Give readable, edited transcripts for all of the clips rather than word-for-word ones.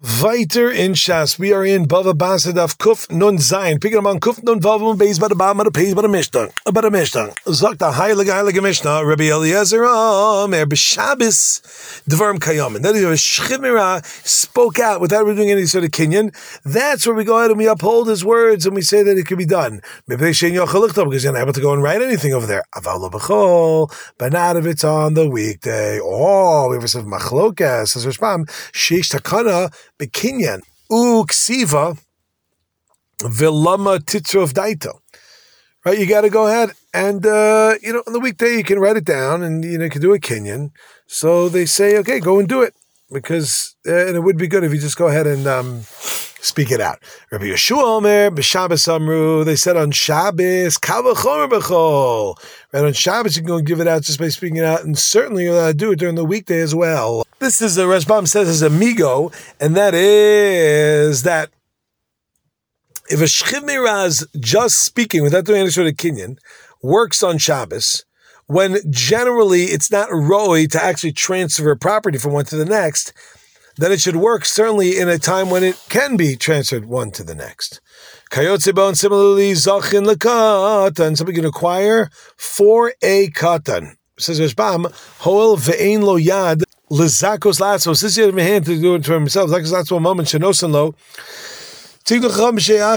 Weiter in Shas, we are in Bava Basad of Kuf Nun Zayin. Picking up on Kuf Nun Vav Nun Beis by the bottom of the page by the Mishnah. Zok the Heilige Mishnah, Rabbi Eliezer Omer B'Shabbos Dvarim Kayamin. That is, Shchimira spoke out without doing any sort of kinyan. That's where we go ahead and we uphold his words and we say that it can be done. Because you're not able to go and write anything over there. Aval B'Chol, but not if it's on the weekday. Oh, we have a Machlokas, says Rishbam, Sheish Takana, Bekinyan uksiva vilama titrov daito. Right, you got to go ahead and on the weekday you can write it down and you can do a kinyan. So they say, okay, go and do it because and it would be good if you just go ahead and speak it out. Rabbi Yeshua Omer b'Shabbos Amru. They said on Shabbos kal v'chomer b'chol. Right, on Shabbos you can go and give it out just by speaking it out, and certainly you're allowed to do it during the weekday as well. This is the Rashbam says as a migo, and that is that if a shchimiraz just speaking without doing any sort of kinyan works on Shabbos, when generally it's not roi to actually transfer property from one to the next, then it should work certainly in a time when it can be transferred one to the next. Kayotzebo, and similarly, zachin lekatan, somebody can acquire for a katan. Says Rashbam, hoel ve'ein lo yad lezakos latzo. Since he had a hand to do it for himself, zakos latzo moment shenosan lo. They can go and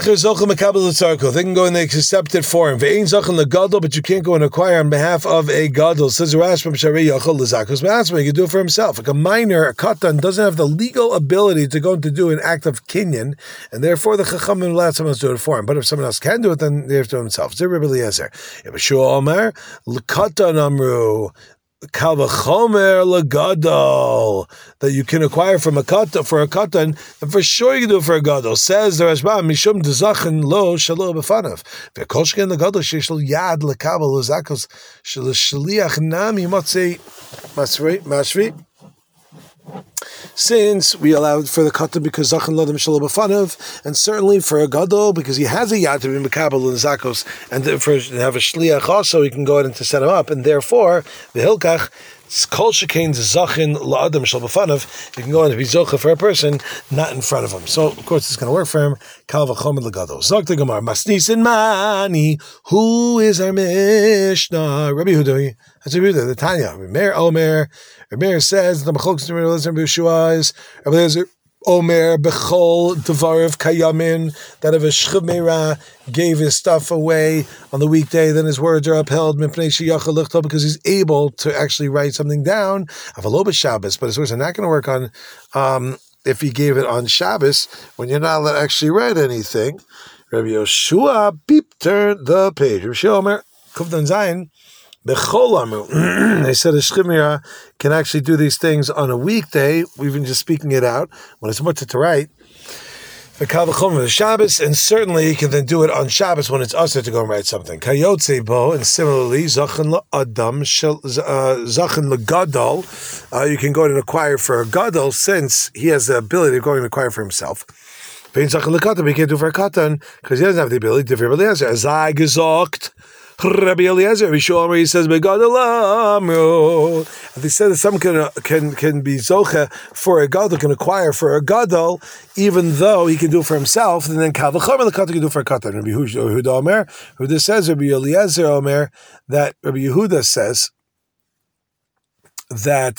they accept it for him. But you can't go and acquire on behalf of a gadol. Says Rashbam, he can do it for himself. Like a minor, a katan, doesn't have the legal ability to go and to do an act of kinyan, and therefore the chachamim will let someone else do it for him. But if someone else can do it, then they have to do it himself. Zeh Rabbi Eliezer. Yeshua Omer, l'katan amru. Kal v'chomer legadol, that you can acquire from a katan for a katan, and for sure you can do it for a gadol. Says the Rashbam, mishum dezachin lo shalo b'fanav v'kol sheken legadol sheish lo yad lekabel lezakos shel shliach nami motzei mashri. Since we allowed for the katan because zachin lo shalo b'fanav, and certainly for a gadol because he has a yad to be mekabel lezakos, and for to have a shliach also, he can go ahead and to set him up, and therefore the hilkach kol shekain zachin la'adam shel b'fanav, you can go ahead and be zocha for a person not in front of him. So of course it's going to work for him. Kal v'chomer legadol. Zok the Gemara masnisin mani. Who is our Mishnah? Rabbi Yehuda. That's Rabbi Yehuda. The Tanya. Meir Omer. Meir says the machlokes to Rabbi Yeshua is Rabbi Eliezer Omer bechol devarav kayamin, that if a shchimera gave his stuff away on the weekday, then his words are upheld because he's able to actually write something down. Avalo b'Shabbos, but his words are not going to work on if he gave it on Shabbos when you're not allowed to actually write anything. Rabbi Yeshua, beep, turn the page. Rabbi Yeshua Omer Kufdan Zayin. They said a shchimera can actually do these things on a weekday. We've been just speaking it out when it's mutter to write. The Shabbos, and certainly he can then do it on Shabbos when it's usher to go and write something. Kayotze bo, and similarly, zachin la'adam, zachin legadol, you can go and acquire for a gadol since he has the ability to go and acquire for himself. He can't do for a katan because he doesn't have the ability to do for Rabbi Eliezer. As I gezokt. Rabbi Eliezer, he says, and they said that some can be zocha for a gadol, can acquire for a gadol, even though he can do it for himself, and then kal v'chomer lekatan can do it for a katan. Rabbi Yehuda Omer, Yehuda says, Rabbi Eliezer Omer, that Rabbi Yehuda says that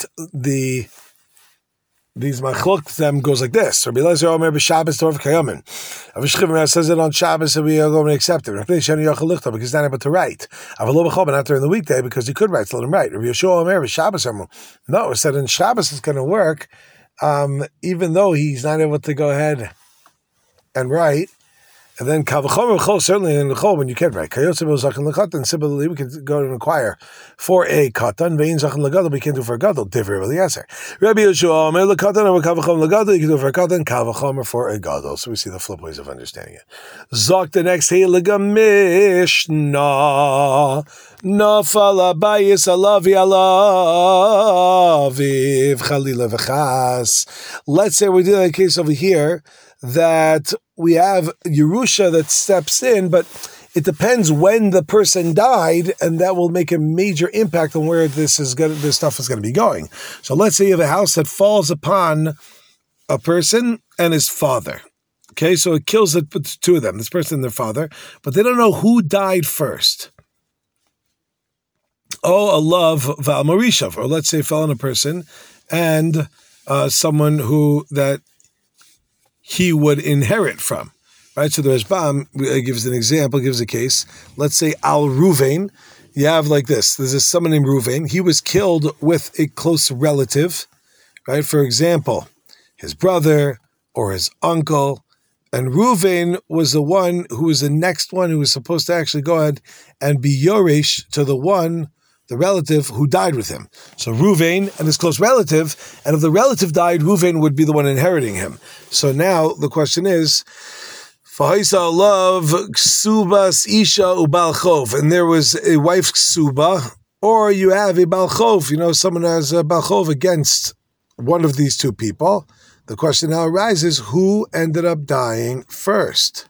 these machlok them goes like this. Rabbi Eliezer Omer b'Shabbos dvarim kayamin. Rabbi Shchimera says it on Shabbos and we are going to accept it. Rabbi because he's not able to write. Avalo b'chol, but not during the weekday because he could write. So let him write. Rabbi Yeshua Omer b'Shabbos Amru. No, it said in Shabbos it's going to work, even though he's not able to go ahead and write. And then kal v'chomer b'chol, certainly in the chol when you can write. Kayotze bo zachin lekatan. Similarly, we can go and acquire for a katan. Ve'in zachin legadol, we can't do for a gadol. Divrei Rabbi Eliezer. Rabbi Yeshua Omer lekatan or kal v'chomer legadol. You can do for a katan, kal v'chomer for a gadol. So we see the flip ways of understanding it. Zok the next heilige Mishnah. Nafal abayis alavi alaviv chalila v'chas. Let's say we do that case over here that we have Yerusha that steps in, but it depends when the person died, and that will make a major impact on where this stuff is going to be going. So let's say you have a house that falls upon a person and his father. Okay, so it kills the two of them, this person and their father, but they don't know who died first. Oh, a love Val Marishav, or let's say fell on a person and someone who that he would inherit from. Right, so the Rashbam gives an example, gives a case. Let's say Al Ruvain, you have like this. There's someone named Ruvain. He was killed with a close relative, right? For example, his brother or his uncle. And Ruvain was the one who was the next one who was supposed to actually go ahead and be Yoresh to the relative who died with him. So Ruvain and his close relative, and if the relative died, Ruvain would be the one inheriting him. So now the question is, Fahaisa love ksubas isha ubalchov, and there was a wife ksuba, or you have a balchov, someone has a balchov against one of these two people. The question now arises, who ended up dying first?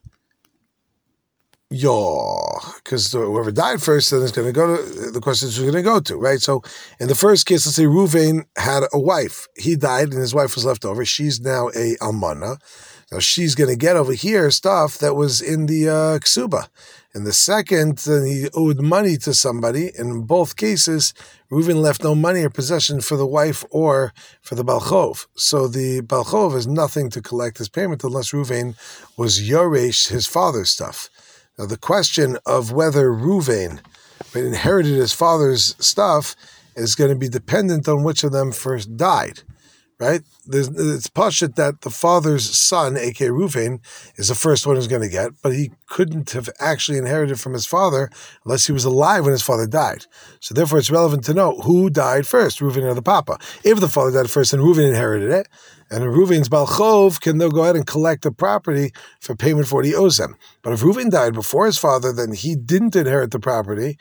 Because whoever died first, then it's going to go to, the question is who's going to go to, right? So in the first case, let's say Ruvain had a wife. He died and his wife was left over. She's now a almana. Now she's going to get over here stuff that was in the ksuba. In the second, then he owed money to somebody. In both cases, Reuven left no money or possession for the wife or for the Balchov. So the Balchov has nothing to collect his payment unless Reuven was Yoresh, his father's stuff. Now the question of whether Reuven inherited his father's stuff is going to be dependent on which of them first died. Right? It's pashut that the father's son, aka Reuven, is the first one who's going to get, but he couldn't have actually inherited from his father unless he was alive when his father died. So therefore it's relevant to know who died first, Reuven or the papa. If the father died first, then Reuven inherited it, and Reuven's Balchov can they'll go ahead and collect the property for payment for what he owes them. But if Reuven died before his father, then he didn't inherit the property,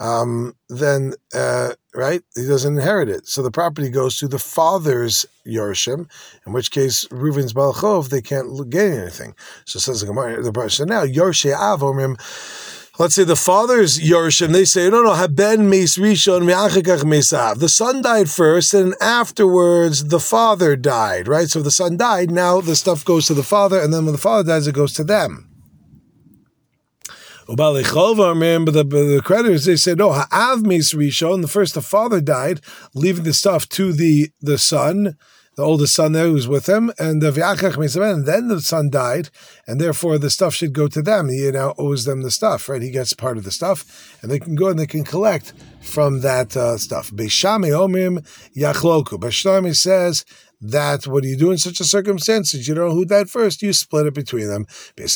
right, he doesn't inherit it. So the property goes to the father's Yorshim, in which case Reuven's Balchov, they can't gain anything. So says the Gemara, so now Yorshe Av Omrim, let's say the father's Yorshim, they say, no, Haben Meis Rishon Me'achikach Meis Av. The son died first, and afterwards the father died, right? So if the son died, now the stuff goes to the father, and then when the father dies, it goes to them. But the creditors, they said, no, Ha'av Meis Rishon, the father died, leaving the stuff to the son, the oldest son there who's with him, and then the son died, and therefore the stuff should go to them. He now owes them the stuff, right? He gets part of the stuff, and they can go and they can collect from that stuff. Beishami Omrim Yachloku. Beishami says that what do you do in such a circumstance? You don't know who died first, you split it between them. The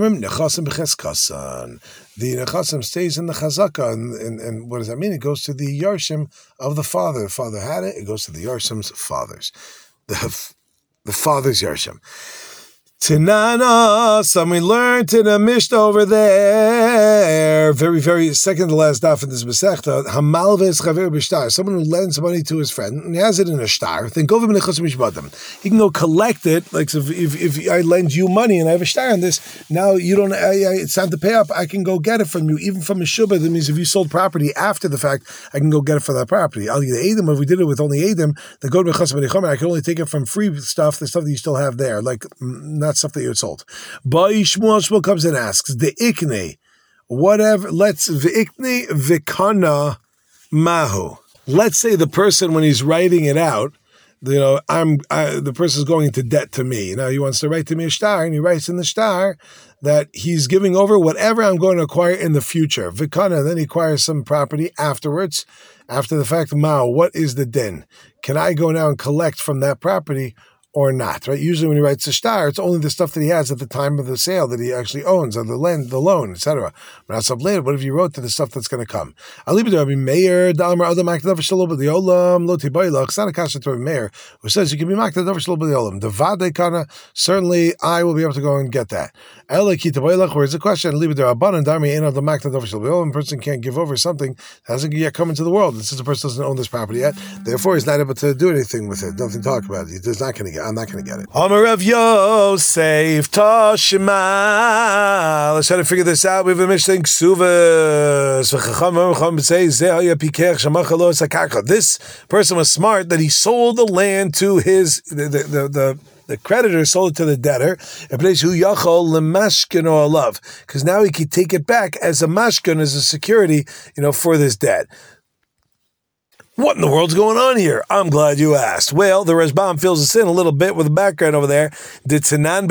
nechasim stays in the chazaka, and what does that mean? It goes to the yarshim of the father. The father had it, it goes to the yarshim's fathers. The father's yarshim. Tinana, some we learned in a Mishnah over there, very, very second to last daf in this Masechta, Hamalves Chaver B'shtar, someone who lends money to his friend, and he has it in a shtar, then go he can go collect it, like if I lend you money and I have a shtar on this, now you don't, it's time to pay up, I can go get it from you, even from a shubha. That means if you sold property after the fact, I can go get it for that property. I'll get Adam, if we did it with only Adam, then go to B'chas I can only take it from free stuff, the stuff that you still have there, like not stuff that you had sold. But Shmuel comes and asks, the ikne, whatever, let's v'ikne v'kana mahu. Let's say the person, when he's writing it out, the person is going into debt to me. Now he wants to write to me a shtar, and he writes in the shtar that he's giving over whatever I'm going to acquire in the future. V'kana, then he acquires some property afterwards, after the fact. Mao, what is the din? Can I go now and collect from that property or not, right? Usually when he writes a shtar, it's only the stuff that he has at the time of the sale that he actually owns, or the land, the loan, etc. But not sub later. What if you wrote to the stuff that's going to come? I'll leave it to Rabbi Meir, Dalmar Adam Makdav Shalom the Olam, Lo Tibayla. It's not a kasha to Rabbi Meir, who says you can be Makdav Shalom the Olam. The Vade Kana, certainly I will be able to go and get that. Ela Kitabayla, where's the question? I'll leave it to Rabban and Darmi Ein Adam Makdav Shalom the Olam. A person can't give over something that hasn't yet come into the world. And since the person doesn't own this property yet, therefore he's not able to do anything with it. Nothing to talk about it. He's not going to get. I'm not going to get it. Amar Rav Yosef Tashma. Let's try to figure this out. We have a Mishnah in Ksuvas. This person was smart that he sold the land to his the The creditor sold it to the debtor, because now he can take it back as a mashkin, as a security, for this debt. What in the world's going on here? I'm glad you asked. Well, the Rashbam fills us in a little bit with the background over there. And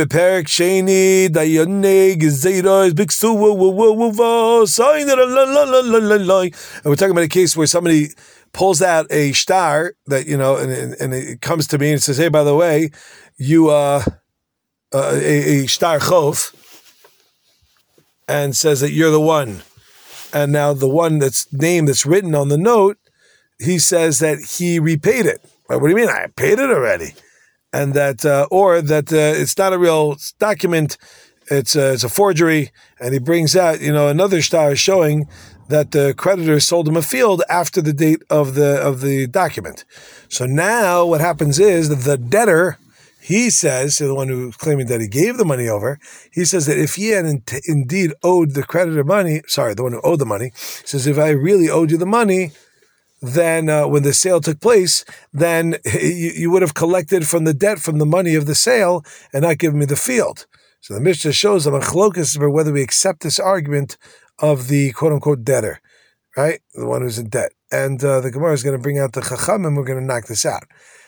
we're talking about a case where somebody pulls out a star that, and it comes to me and says, hey, by the way, you, a star chof, and says that you're the one. And now the one that's written on the note, he says that he repaid it. What do you mean? I paid it already. And that, it's not a real document. It's a forgery. And he brings out, another star showing that the creditor sold him a field after the date of the document. So now what happens is that the debtor, he says, to the one who's claiming that he gave the money over, he says that if he had indeed owed the creditor money, the one who owed the money, says, if I really owed you the money, then when the sale took place, then you would have collected from the debt, from the money of the sale, and not given me the field. So the Mishnah shows a machlokas for whether we accept this argument of the quote-unquote debtor, right? The one who's in debt. And the Gemara is going to bring out the Chacham, and we're going to knock this out.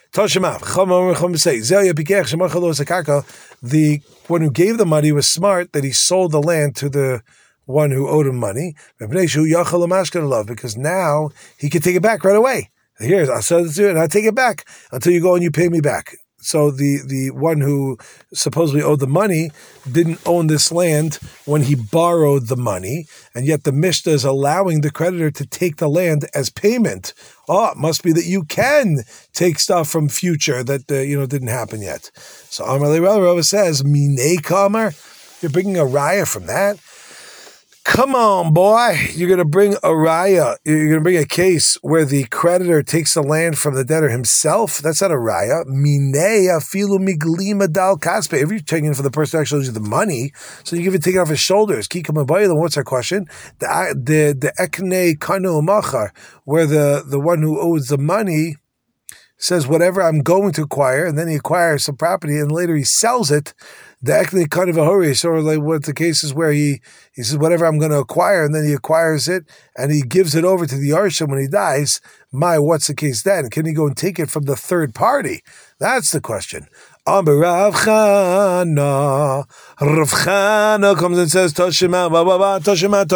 The one who gave the money was smart that he sold the land to the one who owed him money, because now he can take it back right away. Here's, I'll sell it to you and I'll take it back until you go and you pay me back. So the one who supposedly owed the money didn't own this land when he borrowed the money, and yet the Mishnah is allowing the creditor to take the land as payment. Oh, it must be that you can take stuff from future that didn't happen yet. So Amar Le Rava says, Minei Kamar, you're bringing a raya from that. Come on, boy. You're going to bring a raya. You're going to bring a case where the creditor takes the land from the debtor himself. That's not a raya. Minei afilu miglima dal kaspe. If you're taking it for the person who actually owes you the money, so you give it, take it off his shoulders. Then what's our question? The ekne kanu machar, where the one who owes the money says, whatever I'm going to acquire, and then he acquires some property, and later he sells it. The ekne kind of a hurry, sort of like what the case is where he says, whatever I'm going to acquire, and then he acquires it, and he gives it over to the Yarshim when he dies. What's the case then? Can he go and take it from the third party? That's the question. Rav Chana comes and says, Toshima, Toshima.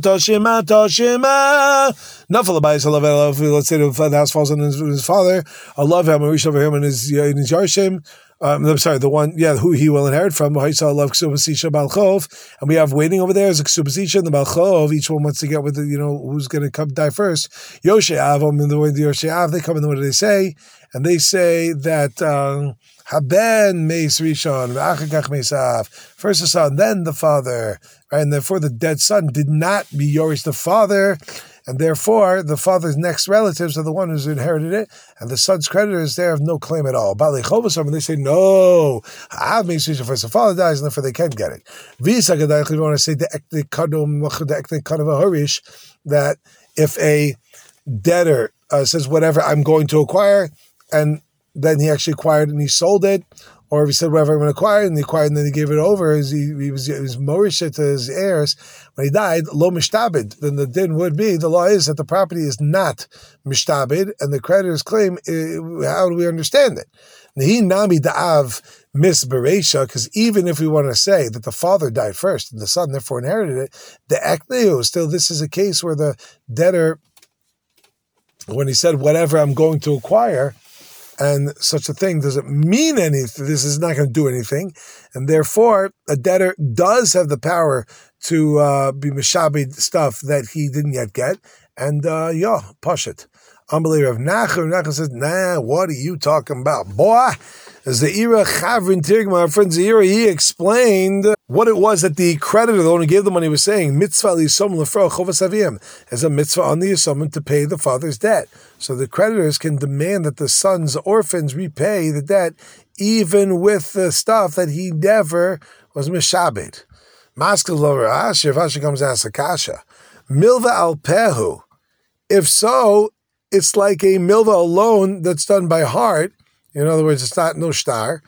Nafal Abayis, I love, let's say the house falls on his father. I love him, I reach over him in his Yarshim. I'm sorry, the one, who he will inherit from. And we have waiting over there as a Ksubasisha and the Balchov. Each one wants to get with who's going to come die first. Yosheav, in the way the Yosheav, they come and what do they say? And they say that Haben Meis Rishon, Achakach Meisav, first the son, then the father, right? And therefore the dead son did not be Yorish the father. And therefore, the father's next relatives are the one who's inherited it, and the son's creditors there have no claim at all. But they say, no, I makes first the father dies, and therefore they can't get it. We want to say that if a debtor says, whatever I'm going to acquire, and then he actually acquired and he sold it, or if he said, whatever I'm going to acquire, and he acquired and then he gave it over, he was Morish to his heirs, when he died, lo mishtabid, then the din would be, the law is that the property is not mishtabid, and the creditor's claim, how do we understand it? Nehi nami da'av mis bereisha, because even if we want to say that the father died first, and the son therefore inherited it, the ekneu, still this is a case where the debtor, when he said, whatever I'm going to acquire, and such a thing doesn't mean anything. This is not going to do anything. And therefore, a debtor does have the power to be mishabed stuff that he didn't yet get. And, push it. Unbeliever of Nachum says, what are you talking about? Boy, Zaira Chavrin Tirgma, our friend Zaira, he explained what it was that the creditor, the one who gave the money, was saying, mitzvah lisom lefro chovas avim, as a mitzvah on the yisomim to pay the father's debt. So the creditors can demand that the son's orphans repay the debt, even with the stuff that he never was mishabed. Maskal lo Rashi, if Rashi comes out Sakasha, milva al pehu. If so, it's like a milva, a loan that's done by heart. In other words, it's not no shtar.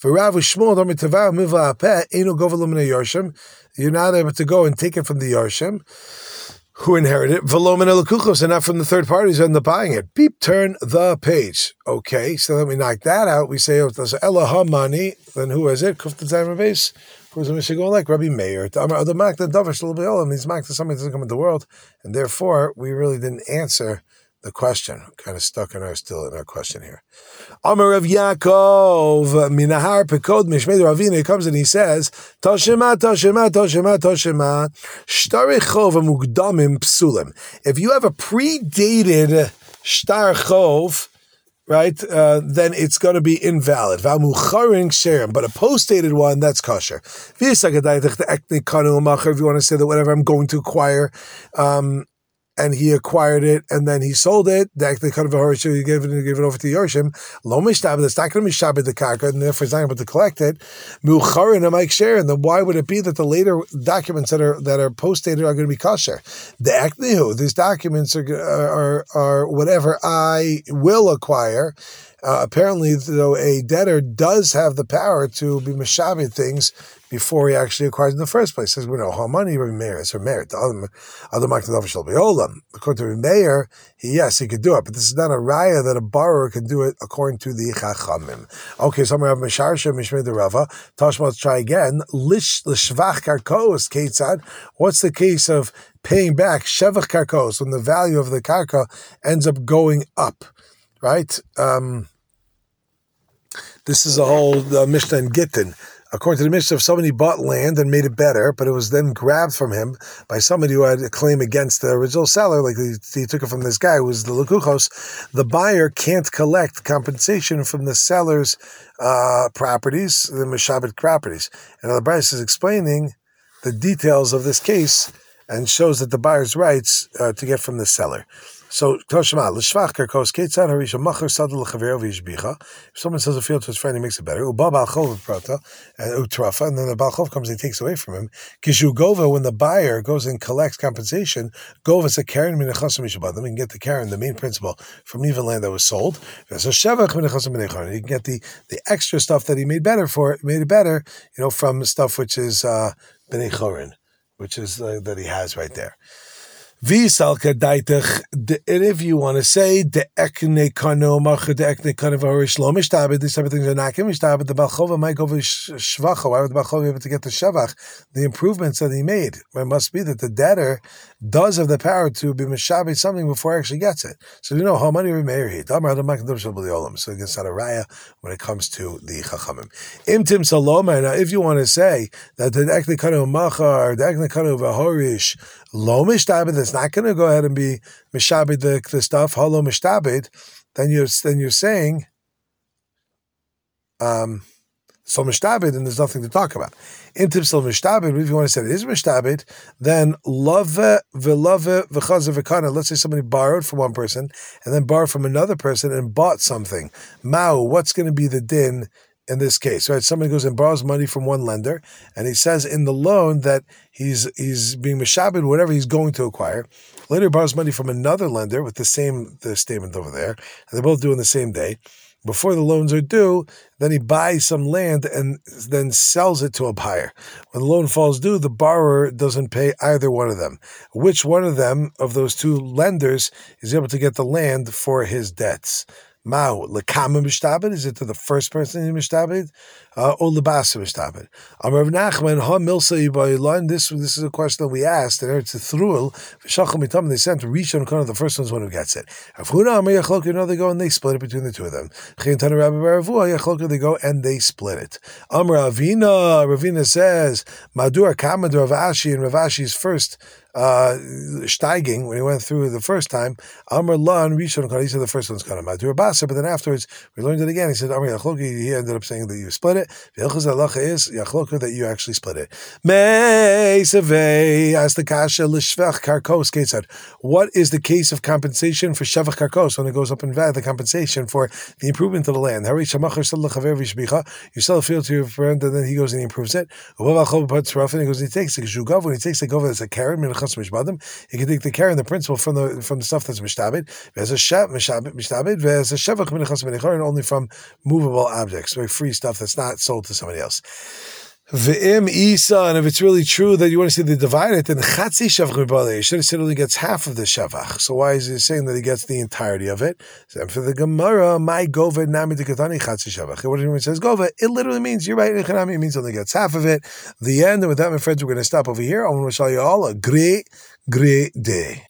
You're not able to go and take it from the Yarshim who inherit it, and not from the third parties who end up buying it. Beep, turn the page. Okay, so then we knock that out. We say, Elah money. Then who is it? Kufta Zayma base. Who's the Mishnah going like? Rabbi Meir. The Mak the Davish little bit old. He's Mak to somebody that doesn't come into the world, and therefore we really didn't answer the question. We're kind of stuck still in our question here. Amar of Yaakov Minahar Pekod Mishmei Ravina. He comes and he says, Toshima, Toshima, Toshima, Toshima, Shtar Chov Mugdamim Psulim. If you have a predated Shtar Chov, right, then it's going to be invalid. But a post-dated one, that's kosher. If you want to say that whatever I'm going to acquire, and he acquired it, and then he sold it, he gave it over to Yorshim, that's not going to be Shabbat the Karka, and therefore he's not able to collect it. And then why would it be that the later documents that are post-dated are going to be kosher? These documents are whatever I will acquire. Apparently, though, a debtor does have the power to be meshabed things before he actually acquires in the first place. Says we know how money is her merit. According to Meir, yes, he could do it, but this is not a raya that a borrower can do it according to the Chachamim. Okay, so I'm going to have Misharsha Mishmei the Rava. Tashma, let's try again. L'shvach karkos ketzad. What's the case of paying back shevach karkos when the value of the karka ends up going up? Right? This is a whole Mishnah in Gittin. According to the Mishnah, if somebody bought land and made it better, but it was then grabbed from him by somebody who had a claim against the original seller, like he took it from this guy who was the Lekuchos, the buyer can't collect compensation from the seller's properties, the Meshabit properties. And the Bryce is explaining the details of this case and shows that the buyer's rights to get from the seller. So, Toshma, l'shvach karkos ketzad harisha macher sadel l'chavero v'yishbicha. If someone sells a field to his friend, he makes it better. Uba bal chov prata and utrafa, and then the bal chov comes and he takes away from him. Kishu gova, when the buyer goes and collects compensation, gova is a karen minachasam mishabadim. He can get the karen, the main principle, from even land that was sold. So shevach minachasam minachon. He can get the extra stuff that he made it better, from stuff which is b'nei chorin, which is that he has right there. V'salka daitach, and if you want to say the ekne kano macher the ekne kano v'horish lo mishtabed, these type of things are not mishtabed. The balchova might go v'shvacha. Why would the balchova be able to get the shavach? The improvements that he made. It must be that the debtor does have the power to be mishabed something before he actually gets it. So how money remarried. So it's not a raya when it comes to the chachamim. Imtim saloma. Now, if you want to say that the ekne kano macher, the ekne kano v'horish lo mishtabed, that's not going to go ahead and be mishabed the stuff. Halo mishtabed, then you're saying so mishtabed, and there's nothing to talk about. Intim so mishtabed. If you want to say it is mishtabed, then love v'love v'chazer v'kana. Let's say somebody borrowed from one person and then borrowed from another person and bought something. Mao, what's going to be the din in this case, right? Somebody goes and borrows money from one lender, and he says in the loan that he's being mishabed whatever he's going to acquire. Later borrows money from another lender with the statement over there, and they're both due on the same day. Before the loans are due, then he buys some land and then sells it to a buyer. When the loan falls due, the borrower doesn't pay either one of them. Which one of them, of those two lenders, is able to get the land for his debts? Mao lekama mishtabed, is it to the first person he mishtabed, or lebasa mishtabed? Amar Nachman ha milsa yibaylan. This is a question that we asked, and it's a thruel. V'shacham mitam, they sent Rishon Kana, the first one's one who gets it. Avhuna Amar Yachloka, they go and they split it between the two of them. Chin Tana Rabbi Baravua Yachloka, they go and they split it. Amar Ravina says Madur Kamad Rav Ashi, and Rav Ashi's first steiging when he went through the first time. Amar Lan Rishon Kana, he said the first one's Kana Madur Basa, but then afterwards we learned it again. He said Amar Yachloka, he ended up saying that you split it. V'ilchus halacha is Yachloka, that you actually split it. Mei Sevei as the kasha l'shvach karkos ketzad. What is the case of compensation for shevach karkos when it goes up in value? The compensation for the improvement of the land. You sell a field to your friend, and then he goes and he improves it. And he goes and he takes it. When he takes the gov, it's a karen. He can take the care and the principle from the stuff that's mishtabed. There's a mishtabed. There's a shevach minachas b'nechor, and only from movable objects, like free stuff that's not sold to somebody else. V'im isa, and if it's really true that you want to see the divided, then chatzi shavach mibale. You should have said only gets half of the shavach. So why is he saying that he gets the entirety of it? So for the Gemara, my gova nami dekatani chatzi shavach. What when it says gova, it literally means you're right. It means only gets half of it. The end. And with that, my friends, we're going to stop over here. I want to wish you all a great day.